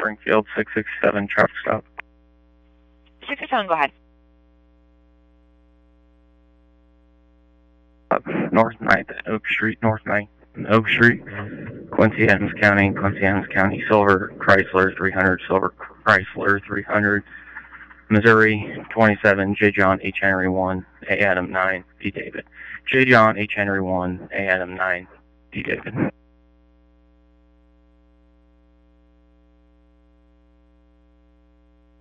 Springfield, 667, traffic stop. 667, go ahead. North 9th, Oak Street, North 9th, Oak Street, Quincy Adams County, Silver Chrysler 300, Silver Chrysler 300, Missouri 27, J. John H. Henry 1, A. Adam 9, D. David. J. John H. Henry 1, A. Adam 9, D. David.